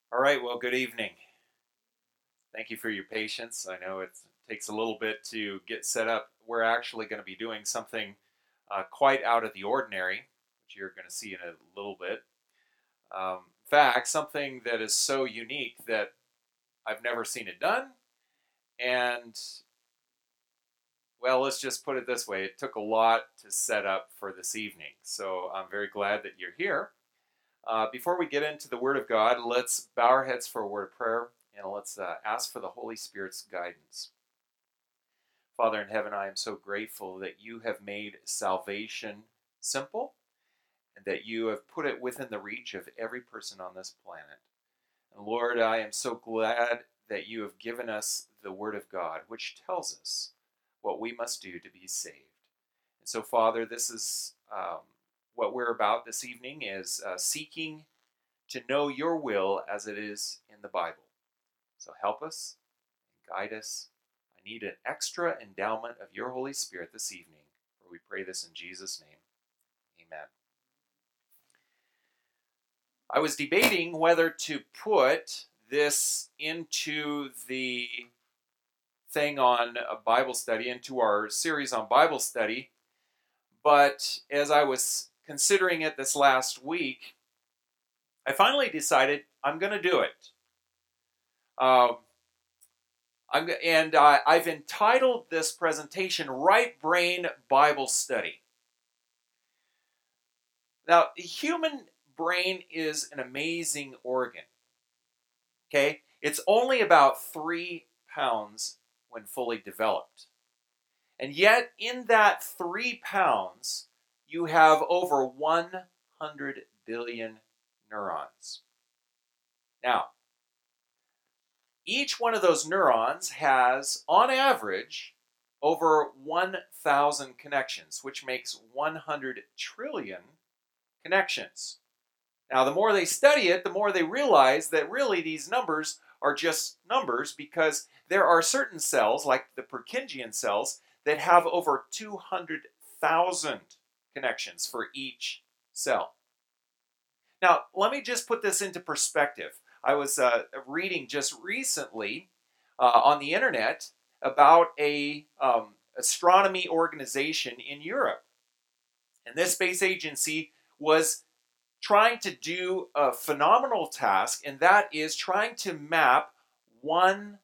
All right, well, good evening. Thank you for your patience. I know it takes a little bit to get set up. We're actually going to be doing something quite out of the ordinary, which you're going to see in a little bit. In fact, something that is so unique that I've never seen it done. And, well, let's just put it this way, it took a lot to set up for this evening. So I'm very glad that you're here. Before we get into the Word of God, let's bow our heads for a word of prayer and let's ask for the Holy Spirit's guidance. Father in heaven, I am so grateful that you have made salvation simple and that you have put it within the reach of every person on this planet. And Lord, I am so glad that you have given us the Word of God, which tells us what we must do to be saved. And so, Father, this is what we're about this evening is seeking to know your will as it is in the Bible. So help us and guide us. I need an extra endowment of your Holy Spirit this evening, for we pray this in Jesus' name. Amen. I was debating whether to put this into the thing on a Bible study, into our series on Bible study, but as I was considering it this last week, I finally decided I'm going to do it. I've entitled this presentation, Right Brain Bible Study. Now, the human brain is an amazing organ. Okay? It's only about 3 pounds when fully developed. And yet, in that 3 pounds, you have over 100 billion neurons. Now, each one of those neurons has, on average, over 1,000 connections, which makes 100 trillion connections. Now, the more they study it, the more they realize that really these numbers are just numbers because there are certain cells, like the Purkinjean cells, that have over 200,000 connections for each cell. Now, let me just put this into perspective. I was reading just recently on the internet about a astronomy organization in Europe. And this space agency was trying to do a phenomenal task, and that is trying to map 1%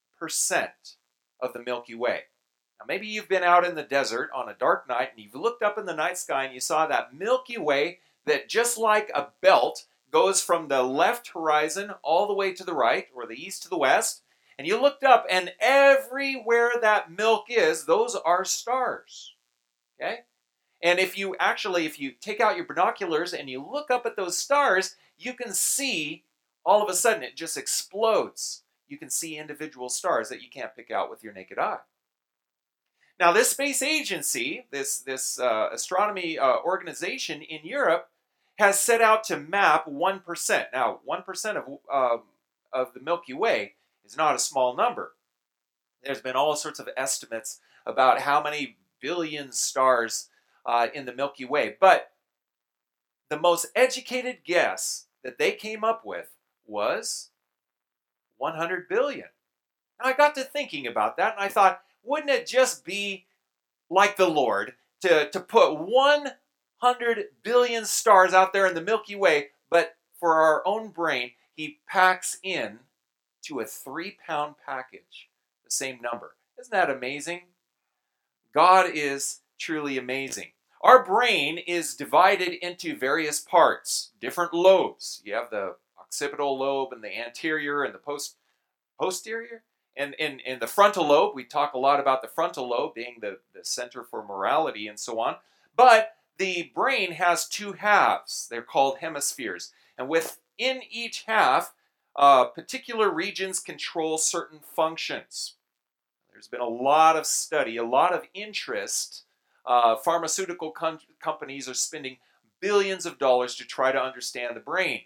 of the Milky Way. Now, maybe you've been out in the desert on a dark night and you've looked up in the night sky and you saw that Milky Way that, just like a belt, goes from the left horizon all the way to the right, or the east to the west, and you looked up and everywhere that milk is, those are stars. Okay? And if you take out your binoculars and you look up at those stars, you can see all of a sudden it just explodes. You can see individual stars that you can't pick out with your naked eye. Now, this space agency, this astronomy organization in Europe, has set out to map 1%. Now, 1% of the Milky Way is not a small number. There's been all sorts of estimates about how many billion stars in the Milky Way. But the most educated guess that they came up with was 100 billion. Now, I got to thinking about that, and I thought, wouldn't it just be like the Lord to put 100 billion stars out there in the Milky Way, but for our own brain, he packs in to a 3-pound package the same number. Isn't that amazing? God is truly amazing. Our brain is divided into various parts, different lobes. You have the occipital lobe and the anterior and the posterior. And in the frontal lobe, we talk a lot about the frontal lobe being the center for morality and so on. But the brain has 2 halves. They're called hemispheres. And within each half, particular regions control certain functions. There's been a lot of study, a lot of interest. Pharmaceutical companies are spending billions of dollars to try to understand the brain.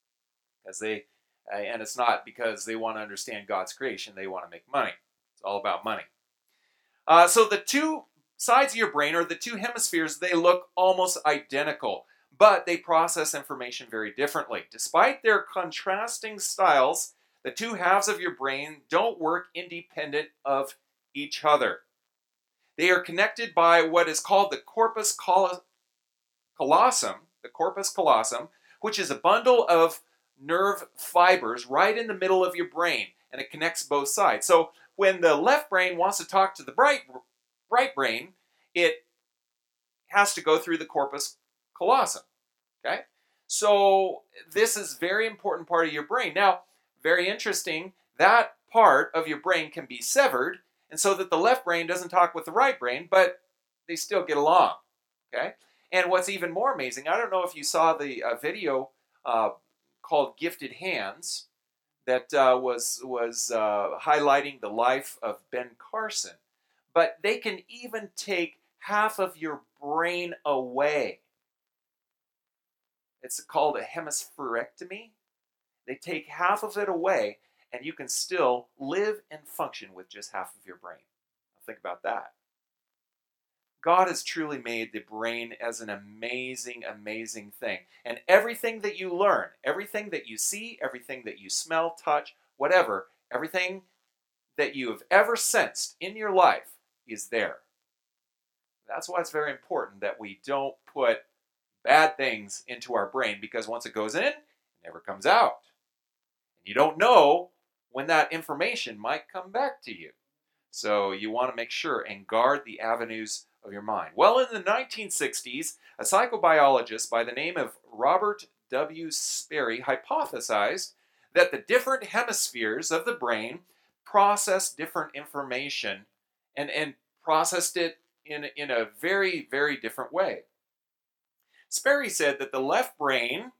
And it's not because they want to understand God's creation. They want to make money. It's all about money. So the 2 sides of your brain, or the 2 hemispheres, they look almost identical. but they process information very differently. Despite their contrasting styles, the two halves of your brain don't work independent of each other. They are connected by what is called the corpus callosum, which is a bundle of nerve fibers right in the middle of your brain, and it connects both sides. So when the left brain wants to talk to the right brain, it has to go through the corpus callosum. Okay? So this is a very important part of your brain. Now, very interesting, that part of your brain can be severed, and so that the left brain doesn't talk with the right brain, but they still get along. Okay? And what's even more amazing, I don't know if you saw the video called Gifted Hands that was highlighting the life of Ben Carson, but they can even take half of your brain away. It's called a hemispherectomy. They take half of it away, and you can still live and function with just half of your brain. Think about that. God has truly made the brain as an amazing, amazing thing. And everything that you learn, everything that you see, everything that you smell, touch, whatever, everything that you have ever sensed in your life is there. That's why it's very important that we don't put bad things into our brain, because once it goes in, it never comes out. And you don't know when that information might come back to you. So you want to make sure and guard the avenues of your mind. Well, in the 1960s, a psychobiologist by the name of Robert W. Sperry hypothesized that the different hemispheres of the brain process different information and processed it in a very, very different way. Sperry said that the left brain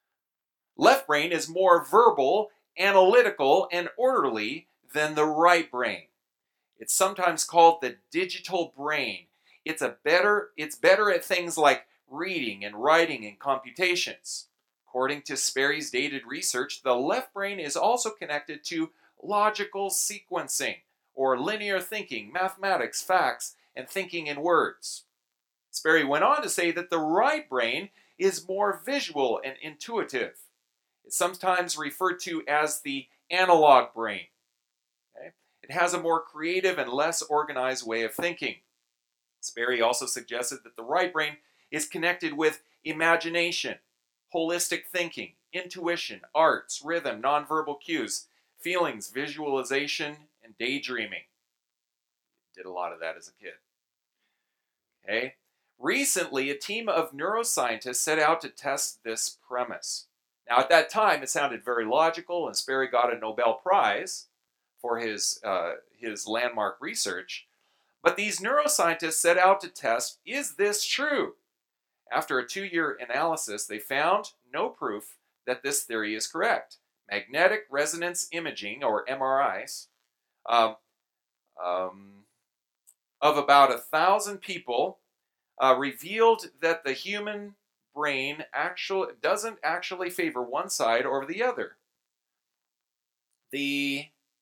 is more verbal, analytical, and orderly than the right brain. It's sometimes called the digital brain. It's better at things like reading and writing and computations. According to Sperry's dated research, the left brain is also connected to logical sequencing or linear thinking, mathematics, facts, and thinking in words. Sperry went on to say that the right brain is more visual and intuitive. It's sometimes referred to as the analog brain. Okay? It has a more creative and less organized way of thinking. Sperry also suggested that the right brain is connected with imagination, holistic thinking, intuition, arts, rhythm, nonverbal cues, feelings, visualization, and daydreaming. Did a lot of that as a kid. Okay? Recently, a team of neuroscientists set out to test this premise. Now, at that time, it sounded very logical, and Sperry got a Nobel Prize for his landmark research. But these neuroscientists set out to test, is this true? After a 2-year analysis, they found no proof that this theory is correct. Magnetic resonance imaging, or MRIs, of about 1,000 people revealed that the human brain doesn't actually favor one side over the other. The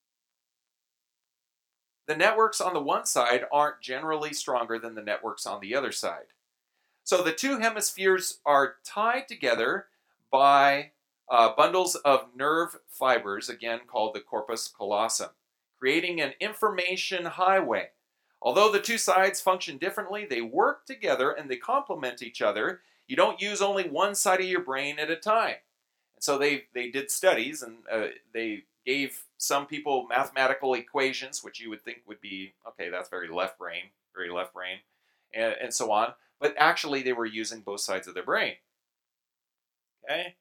networks on the one side aren't generally stronger than the networks on the other side. So the two hemispheres are tied together by bundles of nerve fibers, again called the corpus callosum, creating an information highway. Although the two sides function differently, they work together and they complement each other. You don't use only one side of your brain at a time. And so they did studies, and they gave some people mathematical equations, which you would think would be, okay, that's very left brain, and so on. But actually, they were using both sides of their brain. Okay?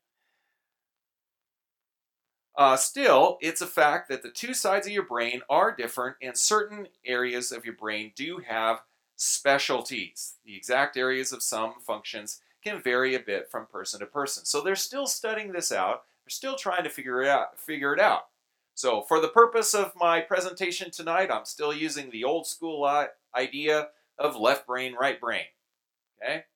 Still, it's a fact that the two sides of your brain are different, and certain areas of your brain do have specialties. The exact areas of some functions can vary a bit from person to person. So they're still studying this out. They're still trying to figure it out. So for the purpose of my presentation tonight, I'm still using the old school idea of left brain, right brain. Okay?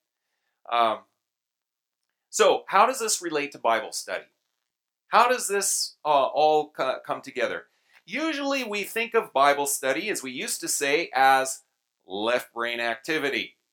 So how does this relate to Bible study? How does this all come together? Usually we think of Bible study, as we used to say, as left brain activity.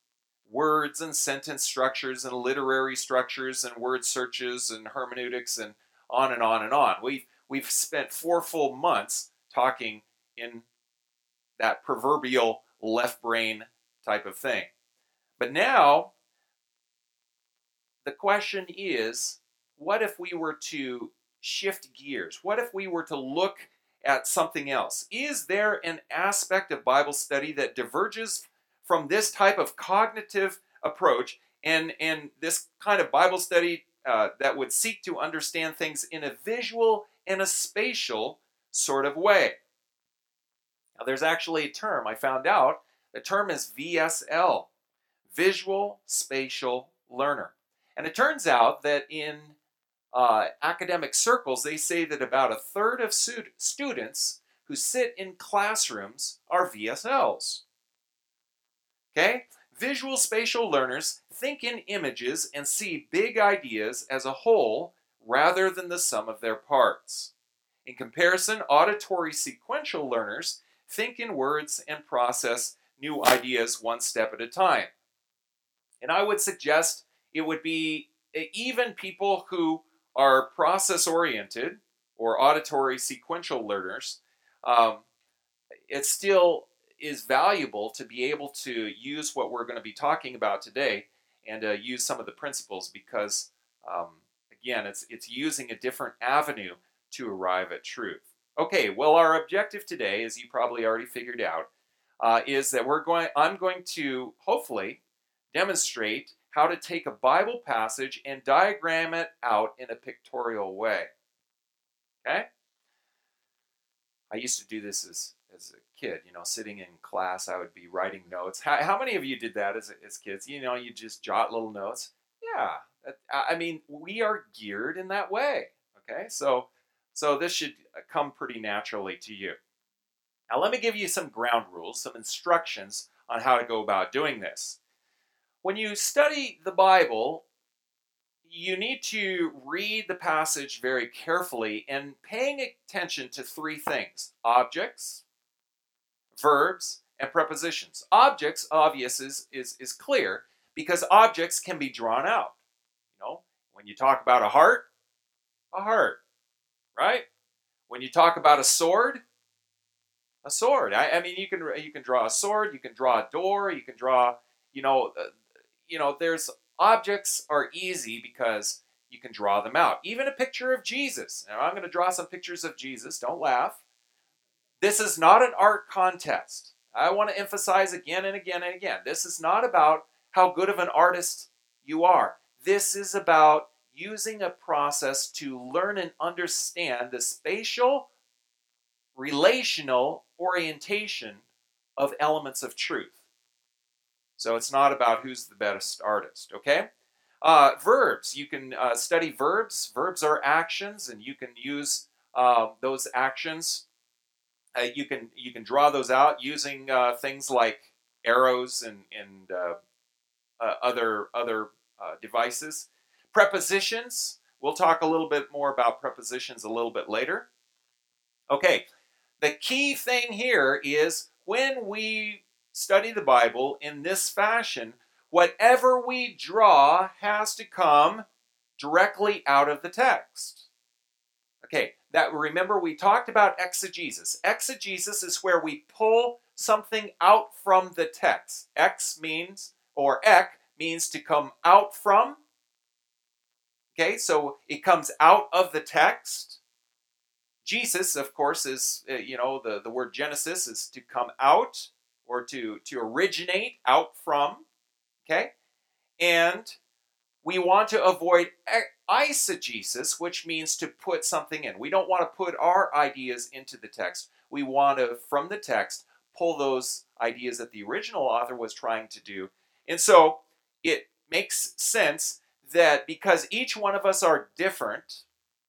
words and sentence structures and literary structures and word searches and hermeneutics and on and on and on. We've spent 4 full months talking in that proverbial left brain type of thing. But now, the question is, what if we were to shift gears? What if we were to look at something else? Is there an aspect of Bible study that diverges from this type of cognitive approach and this kind of Bible study that would seek to understand things in a visual and a spatial sort of way? Now, there's actually a term I found out. The term is VSL, Visual Spatial Learner. And it turns out that in academic circles, they say that about a third of students who sit in classrooms are VSLs. Okay? Visual spatial learners think in images and see big ideas as a whole rather than the sum of their parts. In comparison, auditory sequential learners think in words and process new ideas one step at a time. And I would suggest it would be even people who are process-oriented or auditory sequential learners, it still is valuable to be able to use what we're going to be talking about today and use some of the principles because, again, it's using a different avenue to arrive at truth. Okay, well, our objective today, as you probably already figured out, is that I'm going to hopefully demonstrate how to take a Bible passage and diagram it out in a pictorial way. Okay? I used to do this as a kid, sitting in class, I would be writing notes. How many of you did that as kids? You just jot little notes. Yeah, I mean, we are geared in that way. Okay, so this should come pretty naturally to you. Now, let me give you some ground rules, some instructions on how to go about doing this. When you study the Bible, you need to read the passage very carefully and paying attention to 3 things: objects, verbs, and prepositions. Objects, obvious, is clear because objects can be drawn out. When you talk about a heart, right? When you talk about a sword. I mean, you can draw a sword, you can draw a door, you can draw, there's objects are easy because you can draw them out. Even a picture of Jesus. Now, I'm going to draw some pictures of Jesus. Don't laugh. This is not an art contest. I want to emphasize again and again and again. This is not about how good of an artist you are. This is about using a process to learn and understand the spatial, relational orientation of elements of truth. So it's not about who's the best artist, okay? Verbs. You can study verbs. Verbs are actions, and you can use those actions. You can draw those out using things like arrows and other devices. Prepositions. We'll talk a little bit more about prepositions a little bit later. Okay. The key thing here is when we study the Bible in this fashion, whatever we draw has to come directly out of the text. Okay, remember we talked about exegesis. Exegesis is where we pull something out from the text. Ek means to come out from. Okay, so it comes out of the text. Jesus, of course, is, the word Genesis is to come out or to originate out from, okay? And we want to avoid eisegesis, which means to put something in. We don't want to put our ideas into the text. We want to, from the text, pull those ideas that the original author was trying to do. And so it makes sense that because each one of us are different,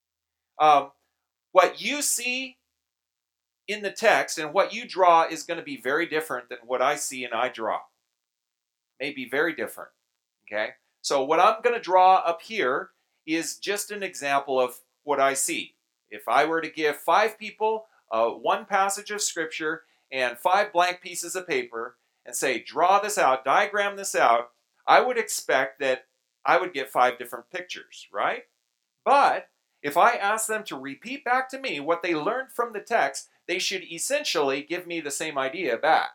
what you see in the text and what you draw is going to be very different than what I see and I draw. May be very different, okay? So what I'm going to draw up here is just an example of what I see. If I were to give 5 people one passage of Scripture and 5 blank pieces of paper and say, draw this out, diagram this out, I would expect that I would get 5 different pictures, right? But if I ask them to repeat back to me what they learned from the text, they should essentially give me the same idea back.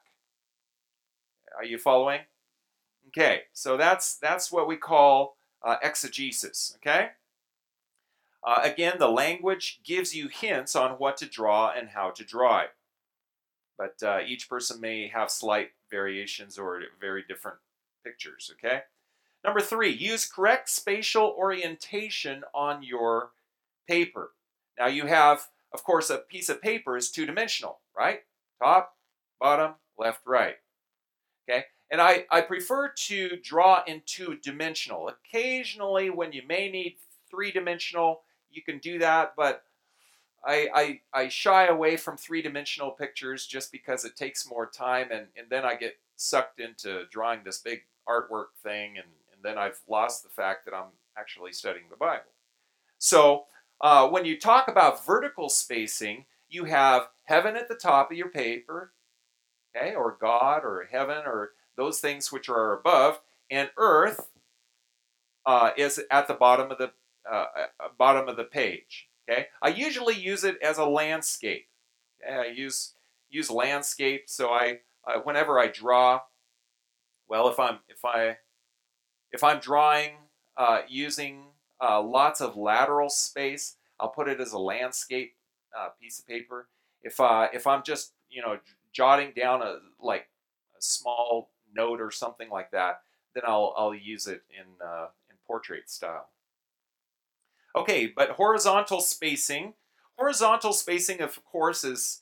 Are you following? Okay, so that's what we call exegesis, okay? Again, the language gives you hints on what to draw and how to draw it. But each person may have slight variations or very different pictures, okay? Number 3, use correct spatial orientation on your paper. Now you have, of course, a piece of paper is two-dimensional, right? Top, bottom, left, right. Okay? And I prefer to draw in two-dimensional. Occasionally, when you may need three-dimensional, you can do that, but I shy away from three-dimensional pictures just because it takes more time, and then I get sucked into drawing this big artwork thing, and then I've lost the fact that I'm actually studying the Bible. So when you talk about vertical spacing, you have heaven at the top of your paper, okay, or God, or heaven, or those things which are above, and earth is at the bottom of the page. Okay, I usually use it as a landscape. Okay? I use landscape, so I whenever I draw, well, if I'm drawing using lots of lateral space, I'll put it as a landscape piece of paper. If I'm just jotting down a small note or something like that, then I'll use it in portrait style. Okay, but horizontal spacing. Horizontal spacing, of course, is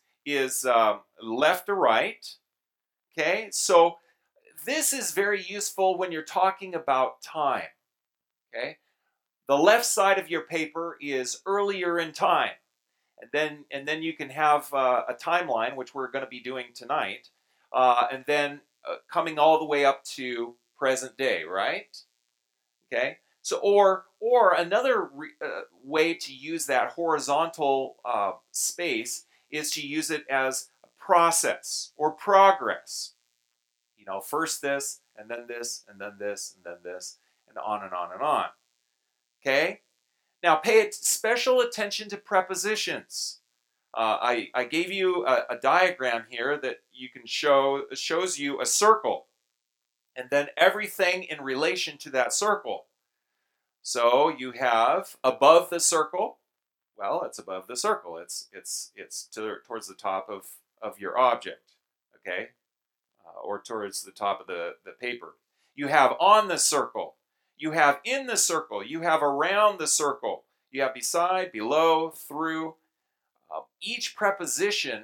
left to right. Okay, so this is very useful when you're talking about time. Okay, the left side of your paper is earlier in time, and then you can have a timeline, which we're going to be doing tonight, and then coming all the way up to present day, right? Okay. So, or another way to use that horizontal space is to use it as a process or progress. First this, and then this, and then this, and then this, and on and on and on. Okay? Now, pay special attention to prepositions. I gave you a diagram here that you can shows you a circle, and then everything in relation to that circle. So you have above the circle. Well, it's above the circle. It's towards the top of your object, okay, or towards the top of the paper. You have on the circle. You have in the circle. You have around the circle. You have beside, below, through. Each preposition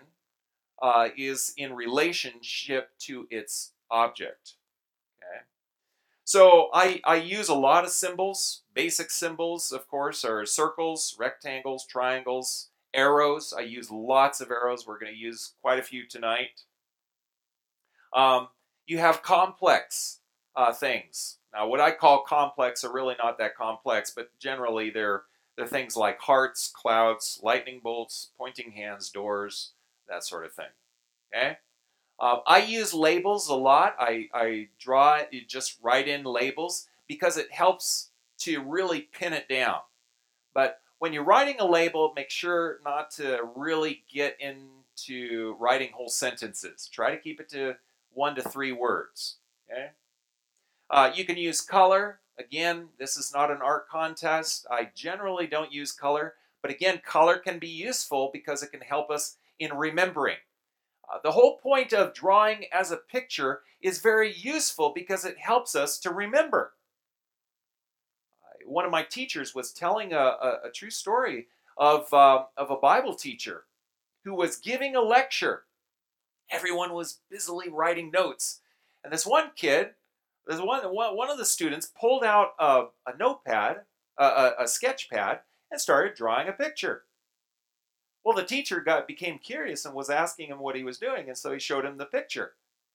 is in relationship to its object. Okay. So I use a lot of symbols. Basic symbols, of course, are circles, rectangles, triangles, arrows. I use lots of arrows. We're going to use quite a few tonight. You have complex things. Now, what I call complex are really not that complex, but generally they're things like hearts, clouds, lightning bolts, pointing hands, doors, that sort of thing. Okay? I use labels a lot. I draw, just write in labels because it helps to really pin it down. But when you're writing a label, make sure not to really get into writing whole sentences. Try to keep it to 1 to 3 words. Okay? You can use color. Again, this is not an art contest. I generally don't use color. But again, color can be useful because it can help us in remembering. The whole point of drawing as a picture is very useful because it helps us to remember. One of my teachers was telling a true story of a Bible teacher who was giving a lecture. Everyone was busily writing notes. And this one kid, one of the students pulled out a notepad, a sketch pad, and started drawing a picture. Well, the teacher became curious and was asking him what he was doing, and so he showed him the picture.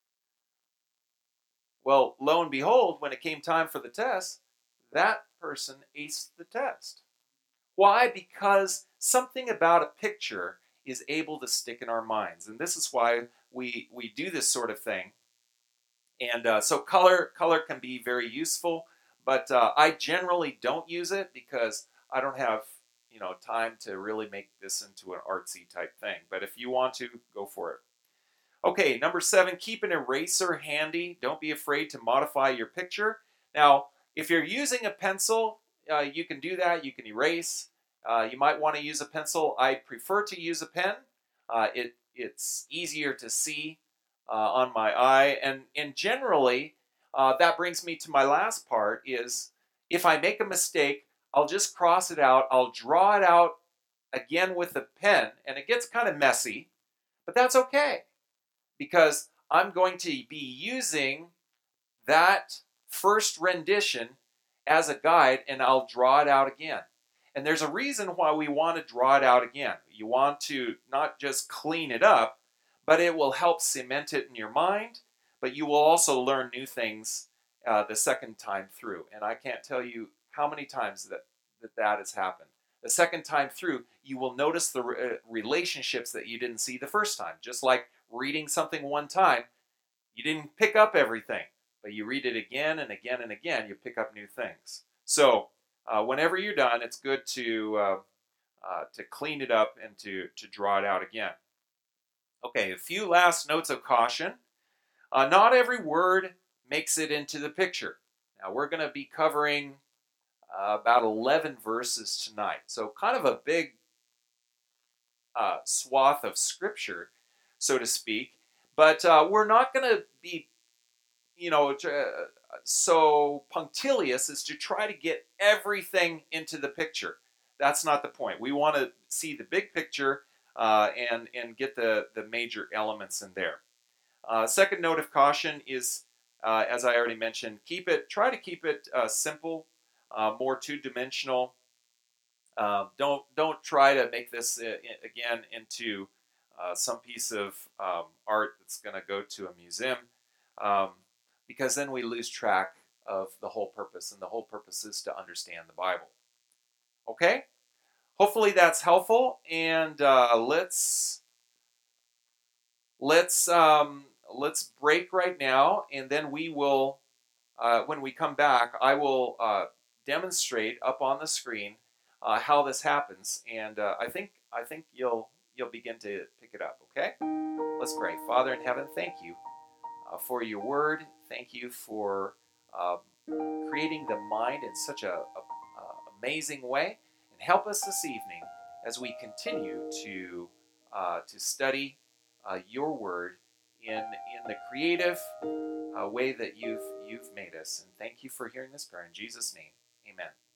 Well, lo and behold, when it came time for the test, that person aced the test. Why? Because something about a picture is able to stick in our minds. And this is why we do this sort of thing And so color can be very useful, but I generally don't use it because I don't have time to really make this into an artsy type thing. But if you want to, go for it. Okay, number 7, keep an eraser handy. Don't be afraid to modify your picture. Now, if you're using a pencil, you can do that. You can erase. You might want to use a pencil. I prefer to use a pen. It's easier to see on my eye. And generally, that brings me to my last part is if I make a mistake, I'll just cross it out. I'll draw it out again with a pen, and it gets kind of messy, but that's okay because I'm going to be using that first rendition as a guide, and I'll draw it out again. And there's a reason why we want to draw it out again. You want to not just clean it up, but it will help cement it in your mind, but you will also learn new things the second time through. And I can't tell you how many times that has happened. The second time through, you will notice the relationships that you didn't see the first time. Just like reading something one time, you didn't pick up everything, but you read it again and again and again, you pick up new things. So whenever you're done, it's good to clean it up and to draw it out again. Okay, a few last notes of caution. Not every word makes it into the picture. Now we're going to be covering about 11 verses tonight. So kind of a big swath of scripture, so to speak. But we're not going to be, so punctilious as to try to get everything into the picture. That's not the point. We want to see the big picture and get the major elements in there. Second note of caution is, as I already mentioned, try to keep it simple, more two-dimensional. Don't try to make this again into some piece of art that's going to go to a museum, because then we lose track of the whole purpose, and the whole purpose is to understand the Bible. Okay? Hopefully that's helpful, and let's break right now, and then we will, when we come back, I will demonstrate up on the screen how this happens, and I think you'll begin to pick it up. Okay? Let's pray. Father in heaven, thank you for your word. Thank you for creating the mind in such a amazing way, and help us this evening as we continue to study your word in the creative way that you've made us. And thank you for hearing this prayer in Jesus' name. Amen.